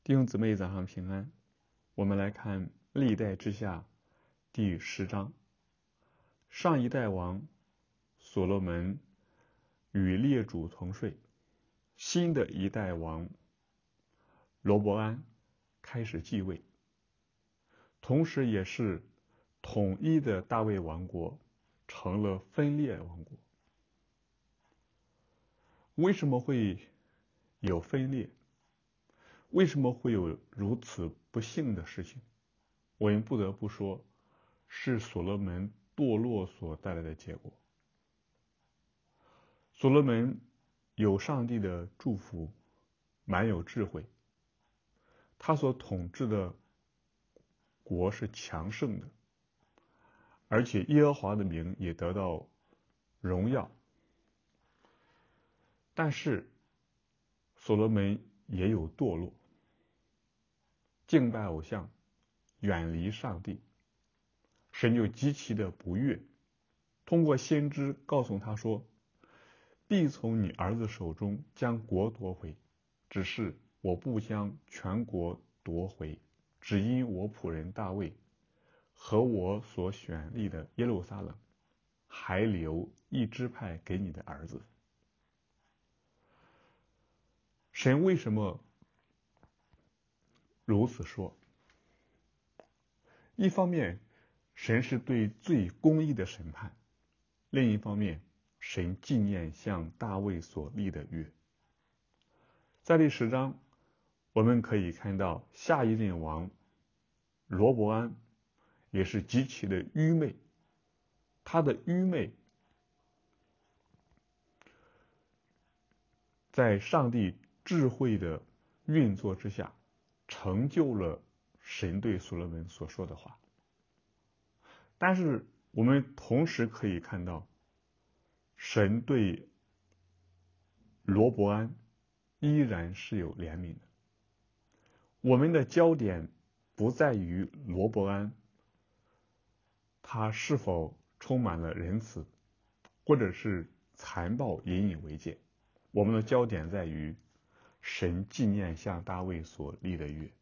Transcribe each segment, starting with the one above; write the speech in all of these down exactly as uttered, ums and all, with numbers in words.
弟兄姊妹，早上平安。我们来看历代志下第十章。上一代王所罗门与列主同睡，新的一代王罗伯安开始继位，同时也是统一的大卫王国成了分裂王国。为什么会有分裂？为什么会有如此不幸的事情？我们不得不说，是所罗门堕落所带来的结果。所罗门有上帝的祝福，蛮有智慧，他所统治的国是强盛的，而且耶和华的名也得到荣耀。但是所罗门也有堕落，敬拜偶像，远离上帝，神就极其的不悦，通过先知告诉他说，必从你儿子手中将国夺回，只是我不将全国夺回，只因我仆人大卫和我所选立的耶路撒冷还留一支派给你的儿子。神为什么如此说？一方面，神是对罪公义的审判；另一方面，神纪念向大卫所立的约。在第十章，我们可以看到下一任王罗伯安也是极其的愚昧，他的愚昧在上帝智慧的运作之下，成就了神对所罗门所说的话。但是我们同时可以看到，神对罗伯安依然是有怜悯的。我们的焦点不在于罗伯安他是否充满了仁慈，或者是残暴引以为戒，我们的焦点在于神纪念向大卫所立的约。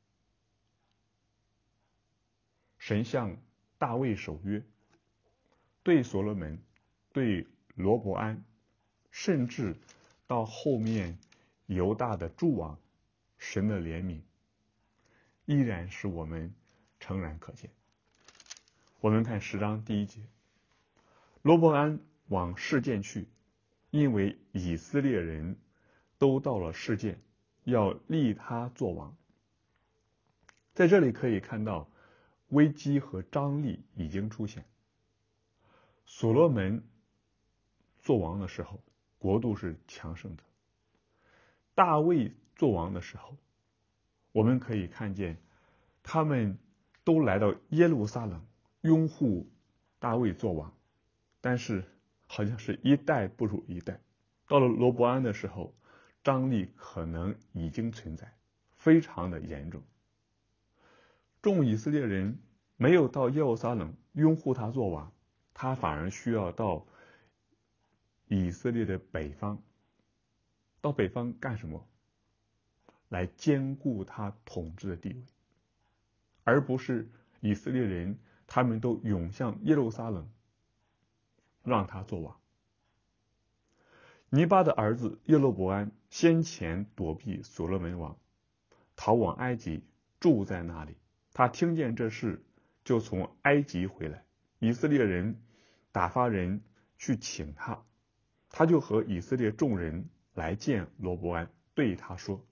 神向大卫守约，对所罗门，对罗伯安，甚至到后面犹大的诸王，神的怜悯依然是我们诚然可见。我们看十章第一节，罗伯安往示剑去，因为以色列人都到了示剑，要立他作王。在这里可以看到危机和张力已经出现。所罗门做王的时候，国度是强盛的；大卫做王的时候，我们可以看见他们都来到耶路撒冷拥护大卫做王，但是好像是一代不如一代。到了罗伯安的时候，张力可能已经存在，非常的严重。众以色列人没有到耶路撒冷拥护他做王，他反而需要到以色列的北方。到北方干什么？来兼顾他统治的地位，而不是以色列人他们都涌向耶路撒冷让他做王。尼巴的儿子耶罗伯安先前躲避所罗门王，逃往埃及，住在那里。他听见这事，就从埃及回来。以色列人打发人去请他，他就和以色列众人来见罗伯安，对他说。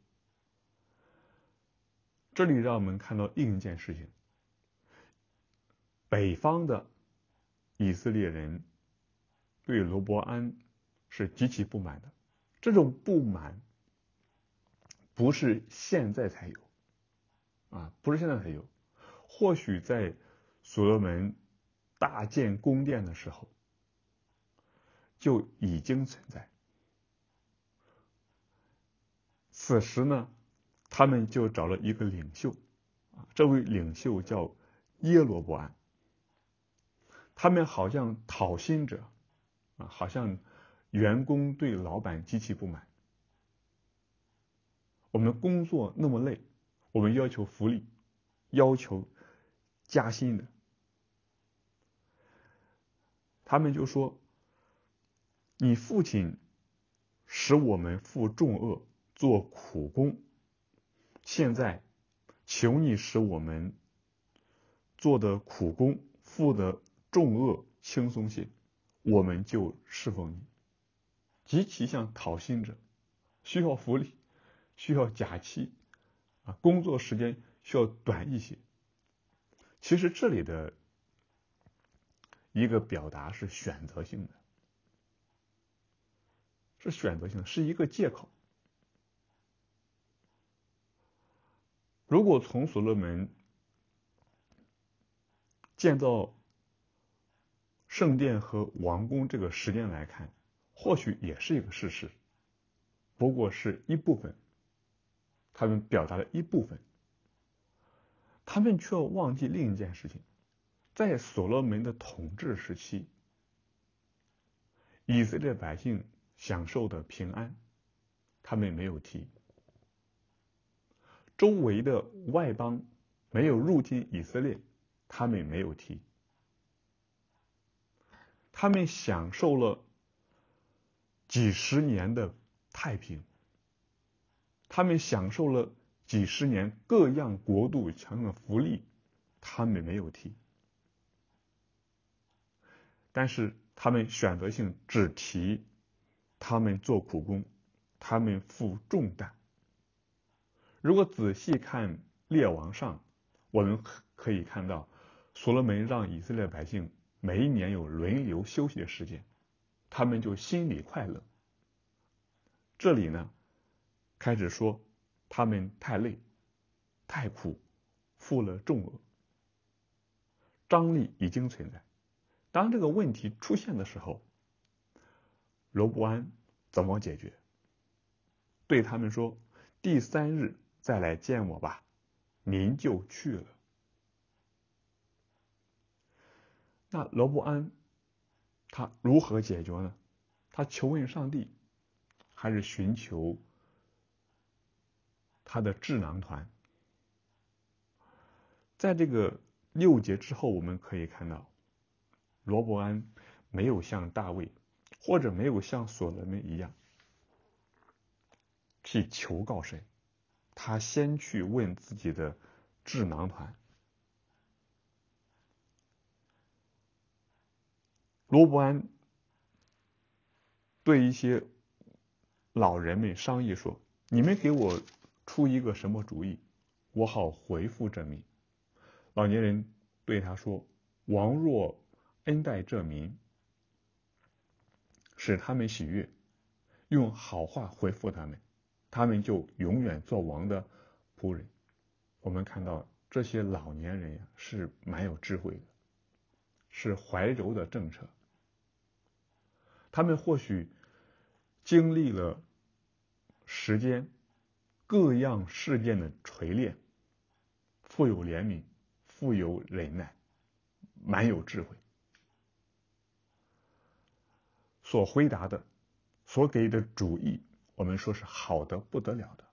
这里让我们看到另一件事情，北方的以色列人对罗伯安是极其不满的。这种不满不是现在才有啊，不是现在才有，或许在所罗门大建宫殿的时候就已经存在。此时呢，他们就找了一个领袖，这位领袖叫耶罗伯安。他们好像讨薪者，好像员工对老板极其不满。我们工作那么累， 我们要求福利，要求加薪的。他们就说，你父亲使我们负重恶，做苦工，现在求你使我们做的苦工，负的重恶轻松些，我们就侍奉你。极其像讨薪者，需要福利，需要假期啊，工作时间需要短一些。其实这里的一个表达是选择性的，是选择性的，是一个借口。如果从所罗门建造圣殿和王宫这个时间来看，或许也是一个事实，不过是一部分，他们表达了一部分，他们却忘记另一件事情。在所罗门的统治时期，以色列百姓享受的平安，他们没有提；周围的外邦没有入侵以色列，他们没有提。他们享受了几十年的太平，他们享受了几十年各样国度强的福利，他们没有提。但是他们选择性只提他们做苦工，他们负重担。如果仔细看列王上，我们可以看到所罗门让以色列百姓每一年有轮流休息的时间，他们就心里快乐。这里呢，开始说他们太累太苦，负了重恶，张力已经存在。当这个问题出现的时候，罗伯安怎么解决？对他们说，第三日再来见我吧，您就去了。那罗伯安他如何解决呢？他求问上帝，还是寻求他的智囊团？在这个六节之后，我们可以看到罗伯安没有像大卫或者没有像所罗门一样去求告神，他先去问自己的智囊团。罗伯安对一些老人们商议说，你们给我出一个什么主意，我好回复这民。老年人对他说，王若恩待这民，使他们喜悦，用好话回复他们，他们就永远做王的仆人。我们看到这些老年人呀，是蛮有智慧的，是怀柔的政策。他们或许经历了时间各样事件的锤炼，富有怜悯，富有忍耐，蛮有智慧。所回答的，所给的主意，我们说是好的不得了的。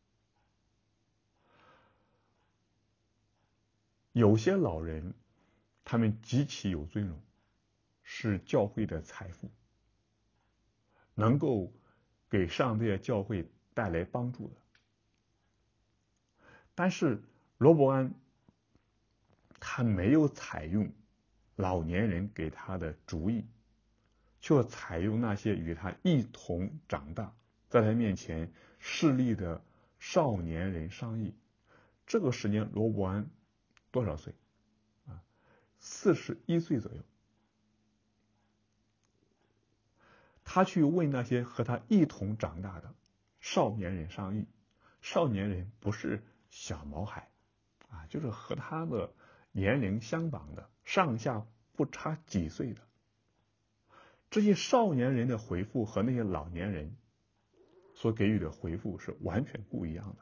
有些老人，他们极其有尊荣，是教会的财富，能够给上帝的教会带来帮助的。但是罗伯安他没有采用老年人给他的主意，却采用那些与他一同长大，在他面前势力的少年人商议。这个时间罗伯安多少岁啊？四十一岁左右。他去问那些和他一同长大的少年人商议。少年人不是小毛孩啊，就是和他的年龄相仿的，上下不差几岁的。这些少年人的回复和那些老年人所给予的回复是完全不一样的。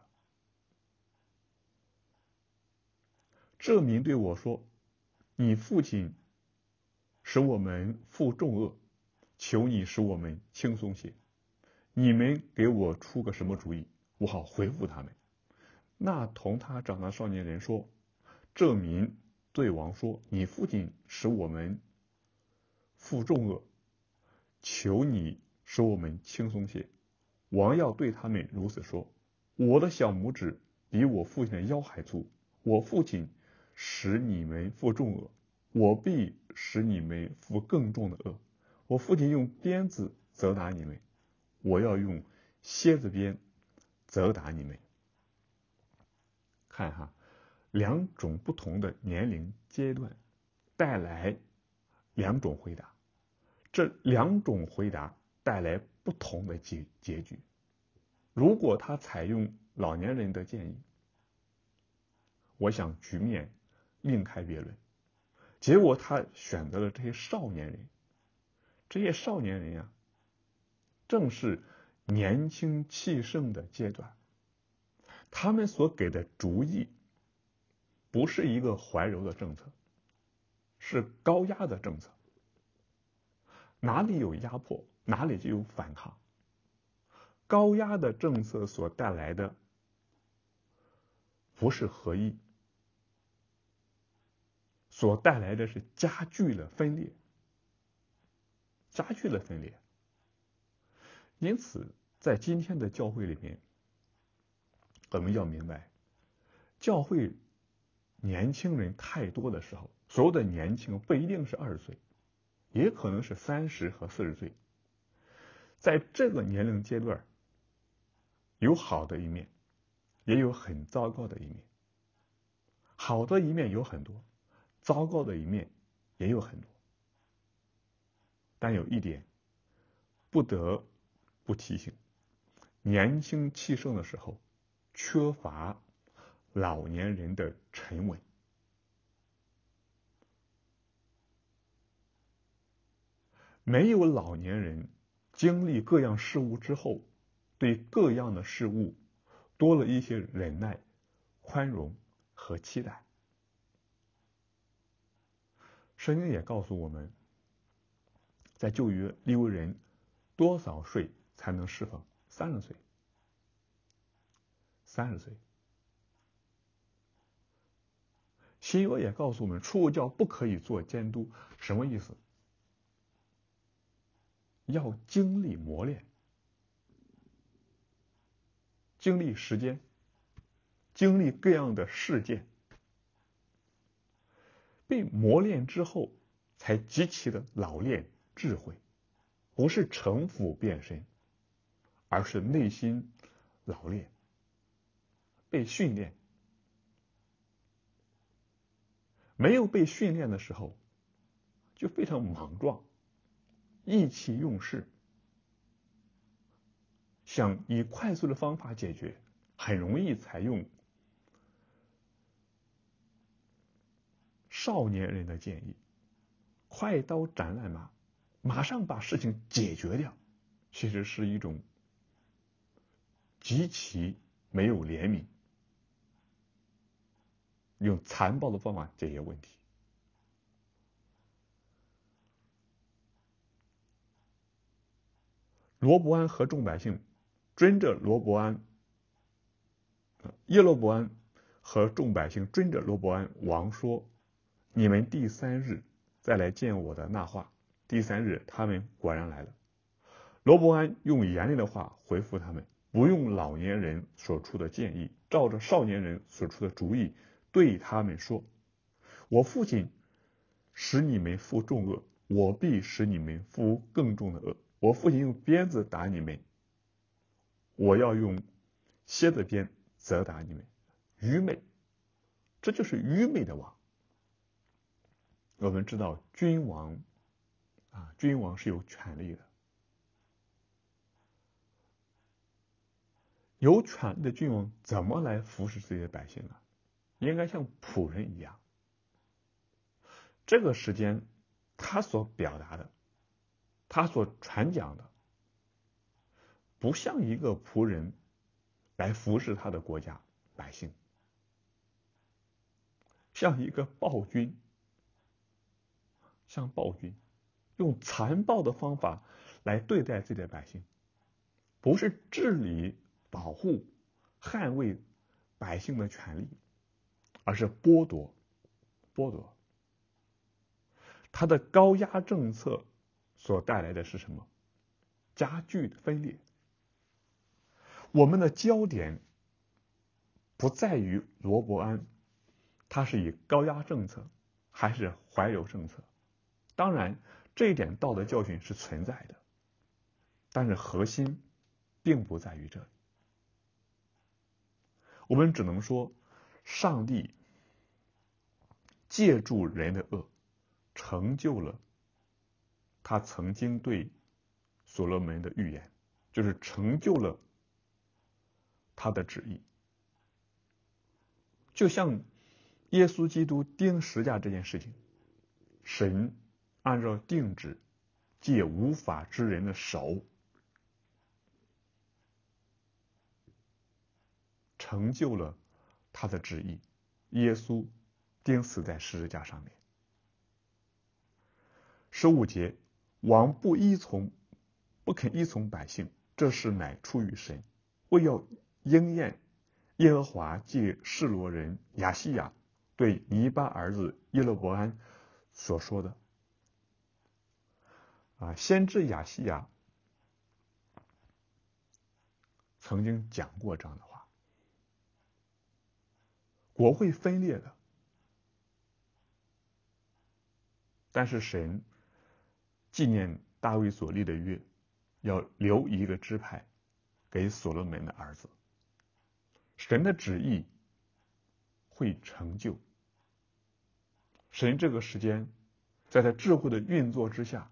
这民对我说，你父亲使我们负重恶，求你使我们轻松些，你们给我出个什么主意，我好回复他们。 那同他长大少年人说，这民对王说，你父亲使我们负重恶，求你使我们轻松些。王要对他们如此说，我的小拇指比我父亲的腰还粗，我父亲使你们负重恶，我必使你们负更重的恶。我父亲用鞭子责打你们，我要用蝎子鞭责打你们。看哈，两种不同的年龄阶段带来两种回答，这两种回答带来不同的结结局。如果他采用老年人的建议，我想局面另开别论。结果他选择了这些少年人，这些少年人呀、啊，正是年轻气盛的阶段，他们所给的主意不是一个怀柔的政策，是高压的政策。哪里有压迫，哪里就有反抗。高压的政策所带来的不是合一，所带来的是加剧了分裂，加剧了分裂。因此，在今天的教会里面，我们要明白，教会年轻人太多的时候，所有的年轻不一定是二十岁，也可能是三十和四十岁。在这个年龄阶段，有好的一面，也有很糟糕的一面。好的一面有很多，糟糕的一面也有很多。但有一点不得不提醒，年轻气盛的时候，缺乏老年人的沉稳。没有老年人经历各样事物之后，对各样的事物多了一些忍耐、宽容和期待。圣经也告诉我们，在旧约利未人多少岁才能侍奉？三十岁。三十岁。新约也告诉我们，出国教不可以做监督，什么意思？要经历磨练，经历时间，经历各样的事件，被磨练之后，才极其的老练智慧，不是城府变深，而是内心老练，被训练。没有被训练的时候，就非常莽撞，意气用事，想以快速的方法解决，很容易采用少年人的建议，快刀斩乱麻，马上把事情解决掉，其实是一种极其没有怜悯，用残暴的方法解决问题。罗伯安和众百姓追着罗伯安，耶罗伯安和众百姓追着罗伯安王说，你们第三日再来见我的那话。第三日他们果然来了。罗伯安用严厉的话回复他们，不用老年人所出的建议，照着少年人所出的主意对他们说，我父亲使你们负重恶，我必使你们负更重的恶。我父亲用鞭子打你们，我要用蝎子鞭责打你们。愚昧，这就是愚昧的王。我们知道君王啊，君王是有权力的，有权力的君王怎么来服侍自己的百姓呢？应该像仆人一样。这个时间他所表达的，他所传讲的，不像一个仆人来服侍他的国家百姓，像一个暴君，像暴君用残暴的方法来对待自己的百姓，不是治理、保护、捍卫百姓的权利，而是剥夺剥夺。他的高压政策所带来的是什么？加剧的分裂。我们的焦点不在于罗伯安他是以高压政策还是怀柔政策，当然这一点道德教训是存在的，但是核心并不在于这里。我们只能说，上帝借助人的恶，成就了他曾经对所罗门的预言，就是成就了他的旨意。就像耶稣基督钉十架这件事情，神按照定旨，借无法之人的手，成就了他的旨意。耶稣钉死在十字架上面。十五节，王不依从，不肯依从百姓，这事乃出于神，为要应验耶和华借示罗人亚西亚对尼巴儿子耶罗伯安所说的。啊，先知亚西亚曾经讲过这样的话：国会分裂的，但是神纪念大卫所立的约，要留一个支派给所罗门的儿子。神的旨意会成就。神这个时间，在他智慧的运作之下，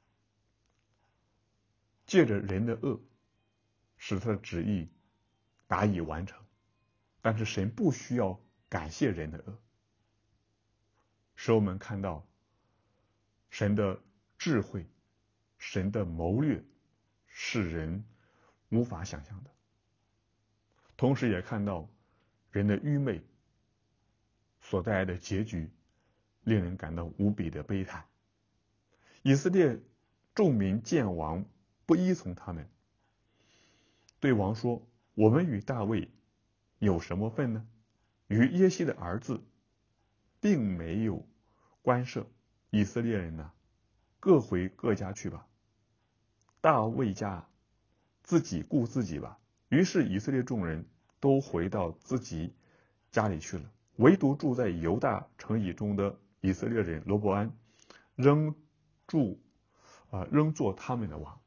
借着人的恶，使他的旨意达以完成。但是神不需要感谢人的恶，使我们看到神的智慧，神的谋略是人无法想象的。同时也看到人的愚昧所带来的结局，令人感到无比的悲叹。以色列众民见王不依从他们，对王说：我们与大卫有什么分呢？与耶西的儿子并没有关涉。以色列人呢，各回各家去吧，大卫家自己顾自己吧。于是以色列众人都回到自己家里去了，唯独住在犹大城邑中的以色列人罗伯安仍住啊、呃，仍做他们的王。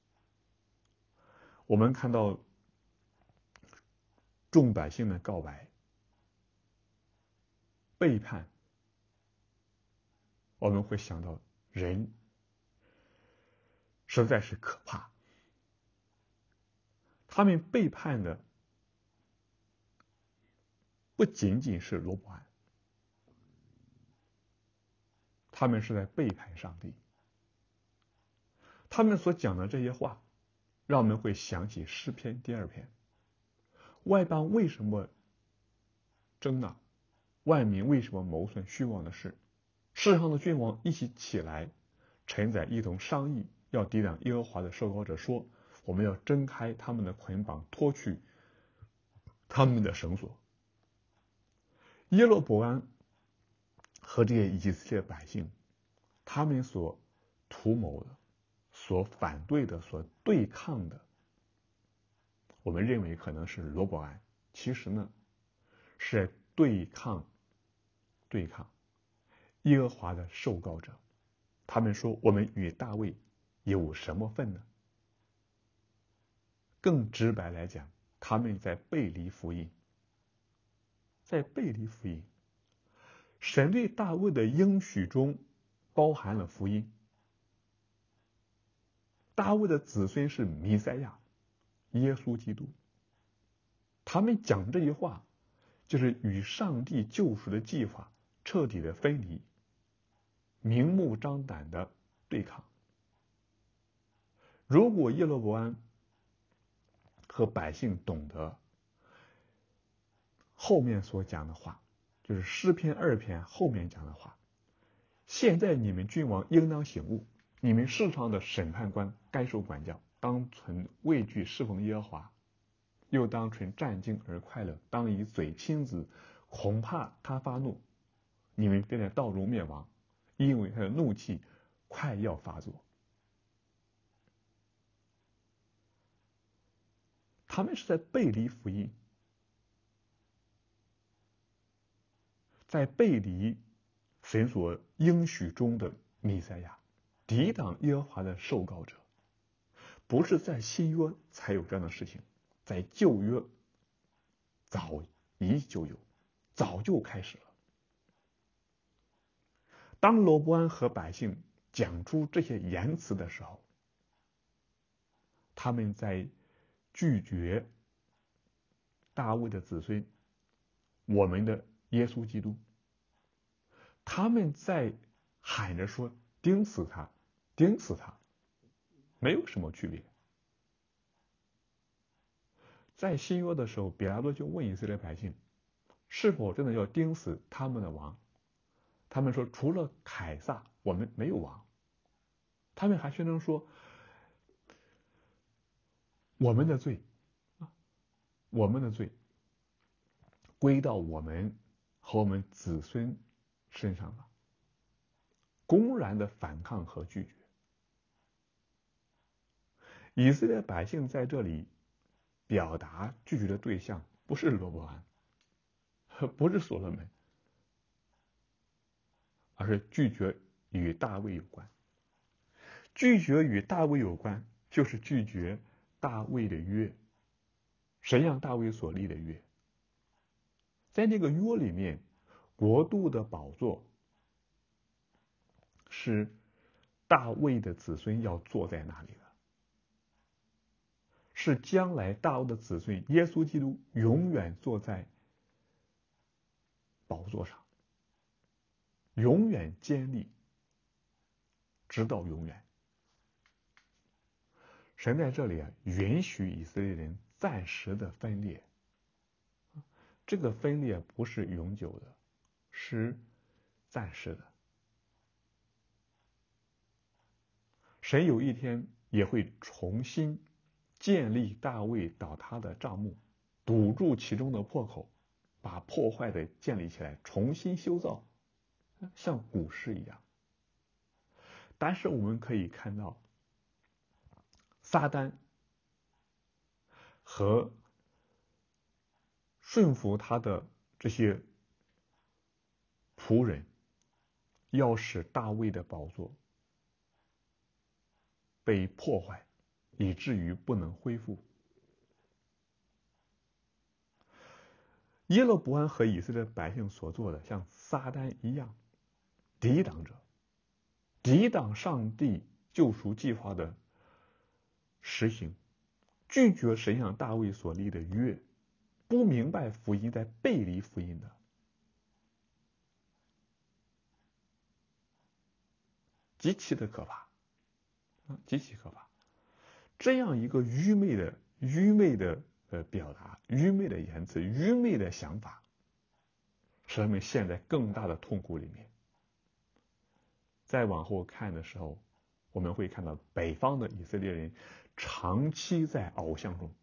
我们看到众百姓的告白、背叛，我们会想到人实在是可怕。他们背叛的不仅仅是罗伯安，他们是在背叛上帝。他们所讲的这些话，让我们会想起诗篇第二篇：外邦为什么争闹？万民为什么谋算虚妄的事？世上的君王一起起来，臣宰一同商议，要抵挡耶和华的受膏者，说：我们要挣开他们的捆绑，脱去他们的绳索。耶罗伯安和这些以色列百姓，他们所图谋的、所反对的、所对抗的，我们认为可能是罗伯安，其实呢是在对抗对抗耶和华的受膏者。他们说：我们与大卫有什么分呢？更直白来讲，他们在背离福音，在背离福音。神对大卫的应许中包含了福音。大卫的子孙是弥赛亚，耶稣基督。他们讲这句话，就是与上帝救赎的计划彻底的分离，明目张胆的对抗。如果耶罗伯安和百姓懂得后面所讲的话，就是诗篇二篇后面讲的话：现在你们君王应当醒悟，你们世上的审判官该受管教，当存畏惧侍奉耶和华。 又当成战惊而快乐，当以嘴亲子，恐怕他发怒，你们便在道中灭亡，因为他的怒气快要发作。他们是在背离福音，在背离神所应许中的弥赛亚，抵挡耶和华的受膏者。不是在新约才有这样的事情，在旧约早已就有，早就开始了。当罗波安和百姓讲出这些言辞的时候，他们在拒绝大卫的子孙，我们的耶稣基督，他们在喊着说钉死他，钉死他，没有什么区别。在新约的时候，比拉多就问以色列百姓，是否真的要钉死他们的王？他们说，除了凯撒，我们没有王。他们还宣称说，我们的罪，我们的罪归到我们和我们子孙身上了，公然的反抗和拒绝。以色列百姓在这里表达拒绝的对象不是罗波安，不是所罗门，而是拒绝与大卫有关。拒绝与大卫有关，就是拒绝大卫的约，神让大卫所立的约。在那个约里面，国度的宝座是大卫的子孙要坐在那里的，是将来大卫的子孙耶稣基督永远坐在宝座上，永远坚立，直到永远。神在这里啊，允许以色列人暂时的分裂，这个分裂不是永久的，是暂时的。神有一天也会重新建立大卫倒塌的帐幕，堵住其中的破口，把破坏的建立起来，重新修造，像古时一样。但是我们可以看到，撒旦和顺服他的这些仆人，要使大卫的宝座被破坏，以至于不能恢复。耶罗波安和以色列百姓所做的，像撒旦一样，抵挡着，抵挡上帝救赎计划的实行，拒绝神向大卫所立的约，不明白福音，在背离福音的，极其的可怕，极其可怕。这样一个愚昧的、愚昧的呃表达、愚昧的言辞、愚昧的想法，使他们陷在更大的痛苦里面。再往后看的时候，我们会看到北方的以色列人长期在偶像中，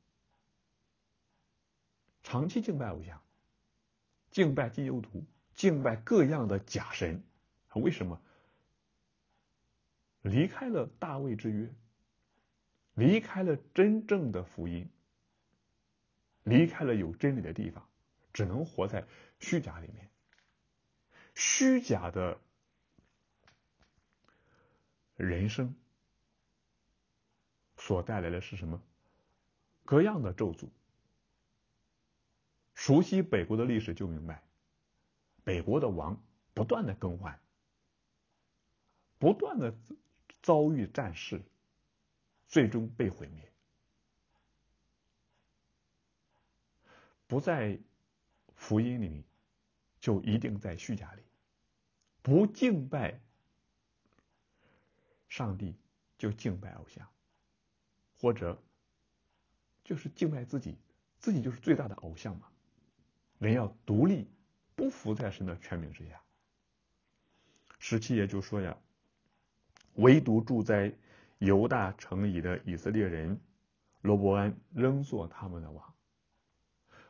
长期敬拜偶像，敬拜金牛犊，敬拜各样的假神。为什么？离开了大卫之约，离开了真正的福音，离开了有真理的地方，只能活在虚假里面。虚假的人生所带来的是什么？各样的咒诅。熟悉北国的历史就明白，北国的王不断的更换，不断的遭遇战事，最终被毁灭。不在福音里，就一定在虚假里。不敬拜上帝，就敬拜偶像，或者就是敬拜自己，自己就是最大的偶像嘛。人要独立，不服在神的权柄之下。十七节就说呀，唯独住在犹大城里的以色列人，罗伯安仍做他们的王。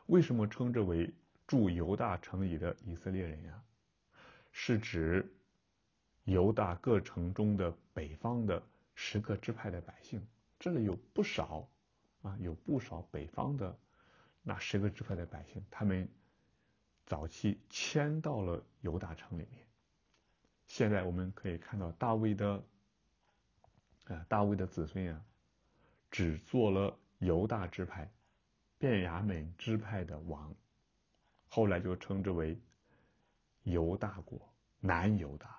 为什么称之为住犹大城里的以色列人呀？是指犹大各城中的北方的十个支派的百姓，这里有不少啊，有不少北方的那十个支派的百姓，他们早期迁到了犹大城里面。现在我们可以看到大卫的啊，大卫的子孙啊，只做了犹大支派、便雅悯支派的王，后来就称之为犹大国，南犹大。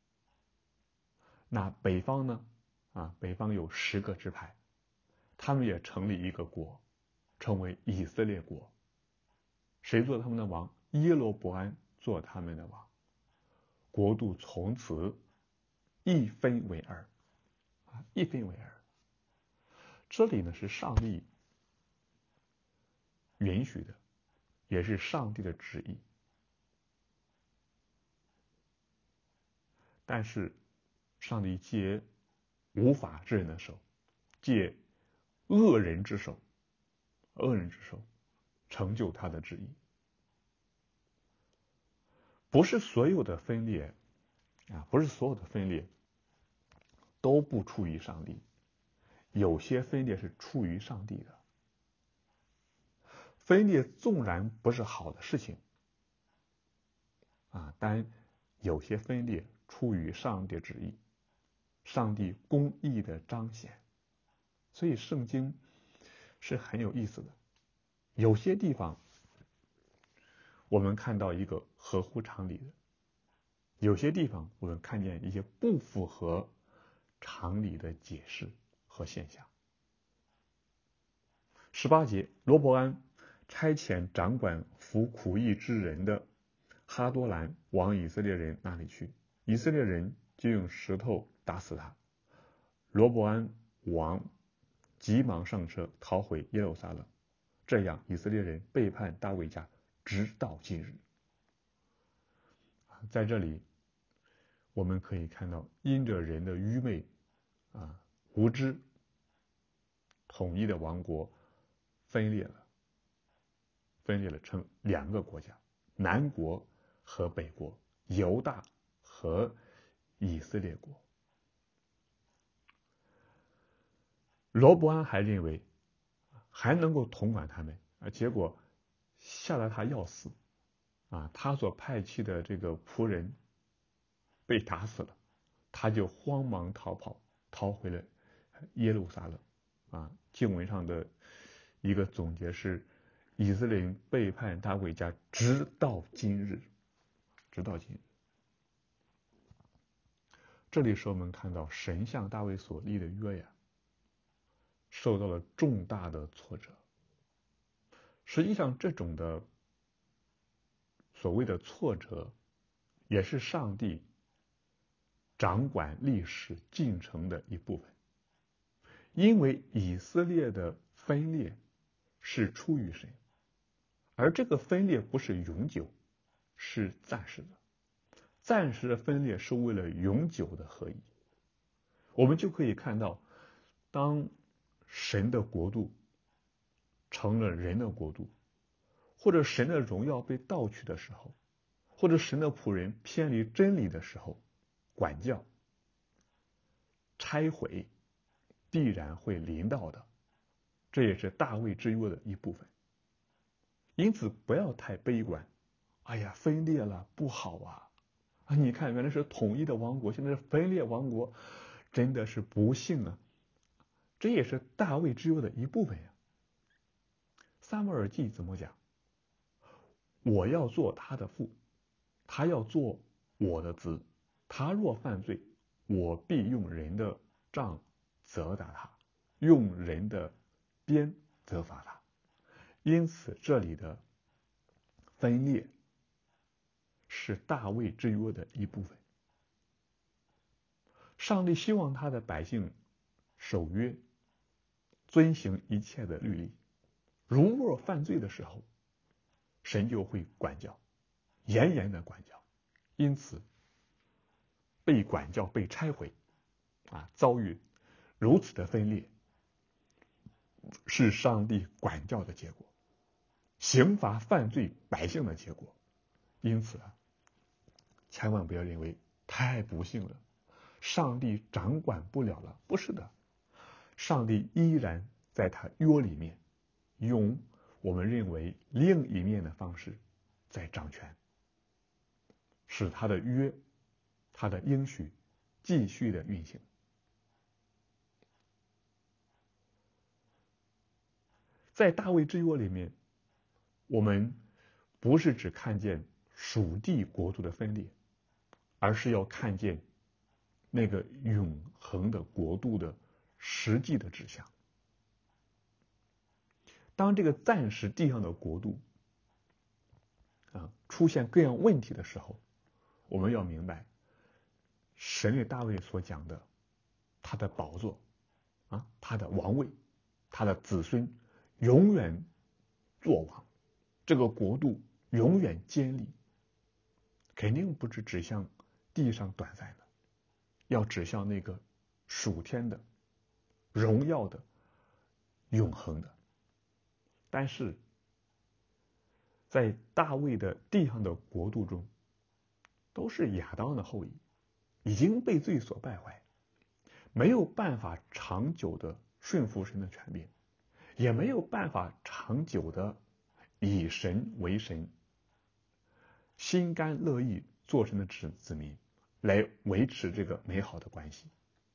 那北方呢？啊，北方有十个支派，他们也成立一个国，称为以色列国。谁做他们的王？耶罗伯安做他们的王。国度从此一分为二，啊，一分为二。这里呢是上帝允许的，也是上帝的旨意。但是上帝借无法之人的手，借恶人之手，恶人之手成就他的旨意。不是所有的分裂啊，不是所有的分裂都不出于上帝，有些分裂是出于上帝的。分裂纵然不是好的事情啊，但有些分裂出于上帝旨意，上帝公义的彰显。所以圣经是很有意思的，有些地方我们看到一个合乎常理的，有些地方我们看见一些不符合常理的解释和现象。十八节，罗伯安差遣掌管服苦役之人的哈多兰往以色列人那里去，以色列人就用石头打死他。罗伯安王急忙上车逃回耶路撒冷，这样以色列人背叛大卫家，直到今日。在这里我们可以看到，因着人的愚昧啊、无知，统一的王国分裂了，分裂了成两个国家，南国和北国，犹大和以色列国。罗伯安还认为还能够统管他们，啊，结果吓得他要死啊！他所派去的这个仆人被打死了，他就慌忙逃跑，逃回了耶路撒冷。啊，经文上的一个总结是：以色列人背叛大卫家，直到今日，直到今日。这里使我们看到神向大卫所立的约呀，受到了重大的挫折。实际上，这种的所谓的挫折，也是上帝掌管历史进程的一部分。因为以色列的分裂是出于神，而这个分裂不是永久，是暂时的。暂时的分裂是为了永久的合一。我们就可以看到，当神的国度成了人的国度，或者神的荣耀被盗取的时候，或者神的仆人偏离真理的时候，管教、拆毁必然会临到的，这也是大卫之约的一部分。因此不要太悲观，哎呀，分裂了不好啊！啊，你看原来是统一的王国，现在是分裂王国，真的是不幸啊！这也是大卫之约的一部分呀。撒母耳记怎么讲？我要做他的父，他要做我的子，他若犯罪，我必用人的杖责打他，用人的鞭责罚他。因此这里的分裂是大卫之约的一部分。上帝希望他的百姓守约，遵行一切的律例。如若犯罪的时候，神就会管教，严严的管教。因此被管教、被拆毁啊，遭遇如此的分裂，是上帝管教的结果。 刑罚犯罪百姓的结果。因此啊，千万不要认为太不幸了，上帝掌管不了了。不是的，上帝依然在他约里面用我们认为另一面的方式在掌权，使他的约、他的应许继续的运行。在大卫之约里面，我们不是只看见属地国度的分裂，而是要看见那个永恒的国度的实际的指向。当这个暂时地上的国度啊出现各样问题的时候，我们要明白，神对大卫所讲的，他的宝座啊，他的王位，他的子孙永远作王，这个国度永远坚立，肯定不是指向地上短暂的，要指向那个属天的、荣耀的、永恒的。但是在大卫的地上的国度中，都是亚当的后裔，已经被罪所败坏，没有办法长久的顺服神的权柄，也没有办法长久的以神为神，心甘乐意做神的子子民，来维持这个美好的关系。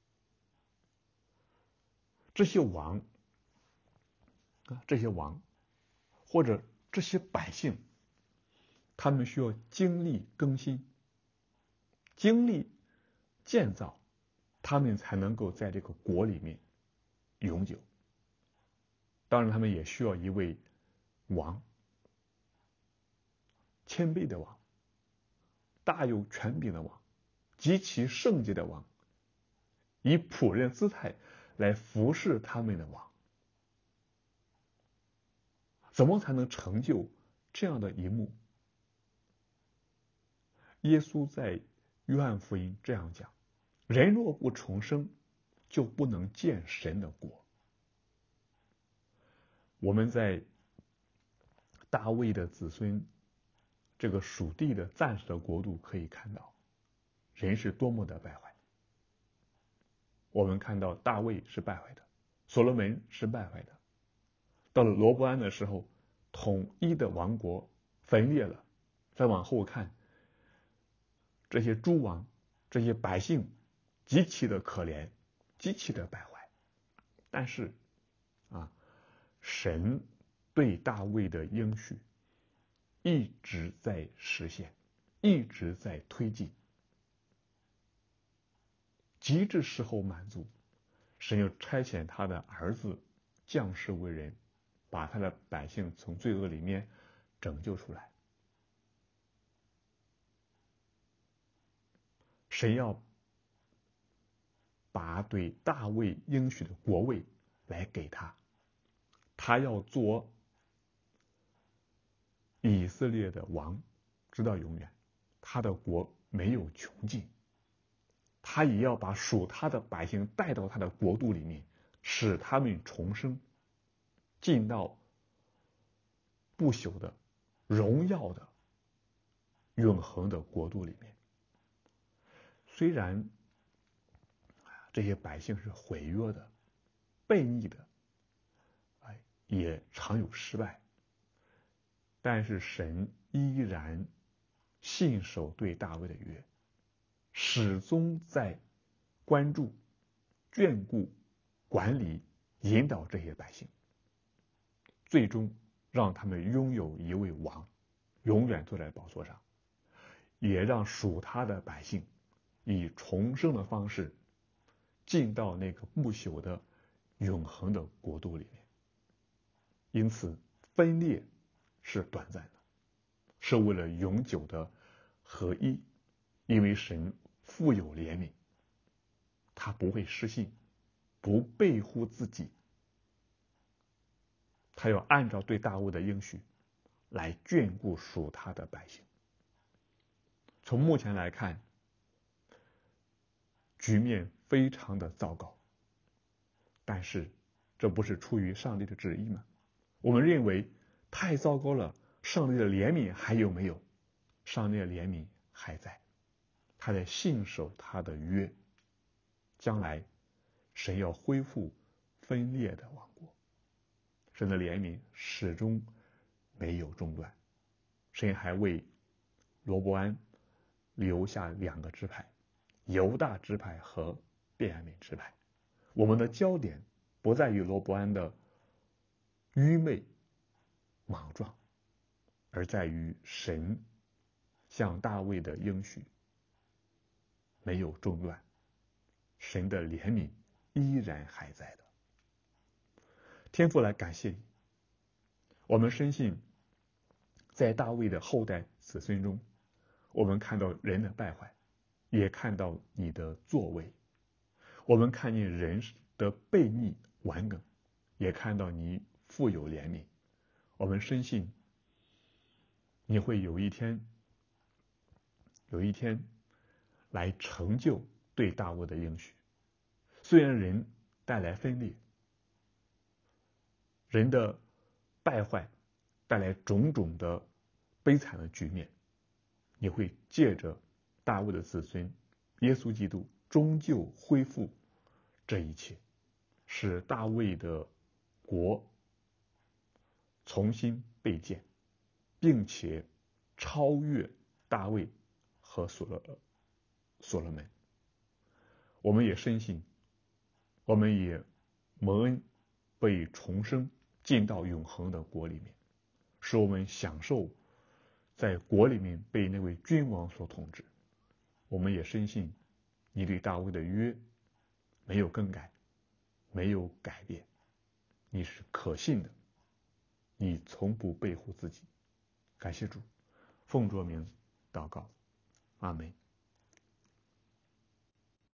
这些王啊，这些王或者这些百姓，他们需要经历更新，经历建造，他们才能够在这个国里面永久。当然他们也需要一位王，谦卑的王，大有权柄的王，极其圣洁的王，以仆人姿态来服侍他们的王。怎么才能成就这样的一幕？耶稣在约翰福音这样讲：人若不重生，就不能见神的国。我们在大卫的子孙这个属地的暂时的国度可以看到，人是多么的败坏。我们看到大卫是败坏的，所罗门是败坏的，到了罗波安的时候，统一的王国分裂了。再往后看，这些诸王、这些百姓极其的可怜，极其的败坏。但是啊，神对大卫的应许一直在实现，一直在推进。极致时候满足，神又差遣他的儿子降世为人，把他的百姓从罪恶里面拯救出来。神要把对大卫应许的国位来给他，他要做以色列的王，直到永远，他的国没有穷尽。他也要把属他的百姓带到他的国度里面，使他们重生，进到不朽的、荣耀的、永恒的国度里面。虽然这些百姓是毁约的、悖逆的，也常有失败，但是神依然信守对大卫的约，始终在关注、眷顾、管理、引导这些百姓，最终让他们拥有一位王，永远坐在宝座上，也让属他的百姓以重生的方式进到那个不朽的永恒的国度里面。因此分裂是短暂的，是为了永久的合一，因为神富有怜悯，他不会失信，不背乎自己，他要按照对大卫的应许来眷顾属他的百姓。从目前来看，局面非常的糟糕，但是这不是出于上帝的旨意吗？我们认为太糟糕了，上帝的怜悯还有没有？上帝的怜悯还在，他在信守他的约。将来神要恢复分裂的王国，神的怜悯始终没有中断。神还为罗伯安留下两个支派，犹大支派和便雅悯支派。我们的焦点不在于罗伯安的愚昧莽撞，而在于神向大卫的应许没有中断，神的怜悯依然还在的。天父来感谢你，我们深信在大卫的后代子孙中，我们看到人的败坏，也看到你的作为。我们看见人的悖逆顽梗，也看到你富有怜悯。我们深信你会有一天有一天来成就对大卫的应许。虽然人带来分裂，人的败坏带来种种的悲惨的局面，你会借着大卫的子孙耶稣基督终究恢复这一切，使大卫的国重新被建，并且超越大卫和所罗所罗门。我们也深信，我们也蒙恩被重生，进到永恒的国里面，使我们享受在国里面被那位君王所统治。我们也深信你对大卫的约没有更改，没有改变，你是可信的，你从不背负自己。感谢主，奉主名祷告，阿们。